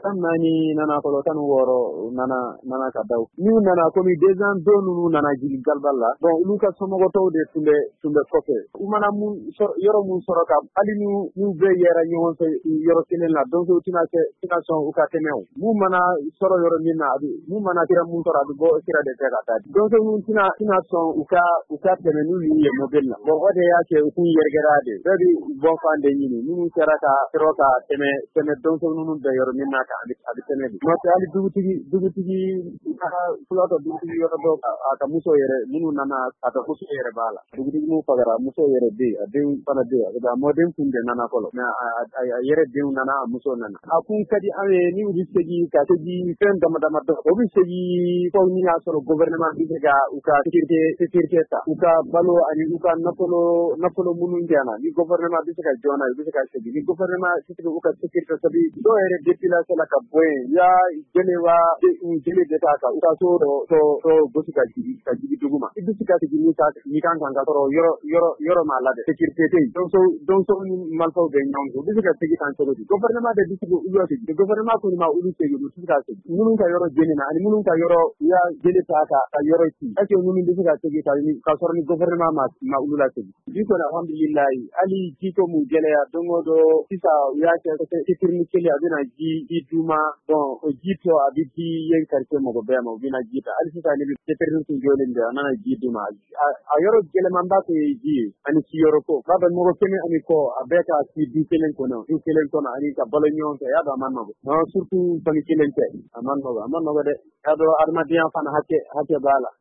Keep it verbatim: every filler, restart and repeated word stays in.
tan nani nana ko tan woro nana nana ka daw ni nana ko mi deux ans donu nana jigi galballa bon lu ka somo go tawde tunde tunde fofe umana mun yoro mun soroka ali nu nu be yera ñewon so yoro tenen la donc tina ke tina son u ka temew mu mana soro yoro minna adu mu mana tira mun soro adu bo tira de tega tadi donc mun tina tina son u ka u ka temenu ni ye mobile la bon ode ya ke ku yergerade bebi bon fande ñini nu tera ka tero ka teme teme donc nu be yoro minna ka adi adi teme no te ali dugutigi dugutigi ka fuloto dugutigi yoro do aka muso yere munu nana aka muso yere bala dugutigi mu pagara muso yere de de pana de da modem kunde nana kolo na yere de nana muso nana akun kadi ame ni ubisegi ka tegi fen dama dama do ubisegi ko ni asoro gouvernement bi ga uka sécurité sécurité ta uka balo ani uka napolo napolo munu ndiana ni gouvernement bi ga jona bi ga segi ni gouvernement sécurité uka sécurité sabi do yere depuis la sala ka boy ya jelewa jele de ta ka uka so to to bosika ji ka ji duguma ibisika ji ni ta ni kan kan ka toro yoro yoro yoro malade sécurité te donc so donc so malfo be nyongo bisika segi tan so gouvernement de bisiko uyote de gouvernement ko ma ulu segi do bisika segi munun ka yoro jenina ani munun ka yoro ya jele ta ka ka yoro ti ake munun bisika segi ta ni ka sorni gouvernement ma ma ulu la segi diko alhamdulillah ali jiko mu jele ya dongo do sisa ya ke sécurité kele adina ji ji duma bon o jito abiti yen karke mo go be mo bina jita ali sisa ni sécurité jole nde nana ji duma a yoro jele mamba ko ji ani ci yoro ko baba mo ko kene ani ko abeka ci di kelen ko no di kelen ko ani ka bolo nyon to ya do man no no surtout bani kelen te aman no aman no de ya do armadian fan hakke hakke bala